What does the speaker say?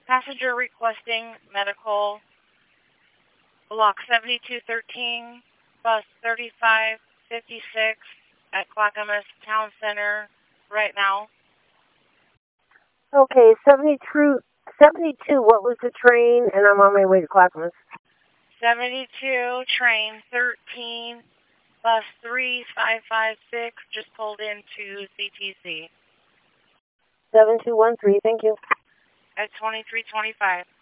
Passenger requesting medical, block 7213, bus 3556 at Clackamas Town Center right now. Okay, 72, what was the train? And I'm on my way to Clackamas. 72, train 13, bus 3556, just pulled into CTC. 7213, thank you. At 2325.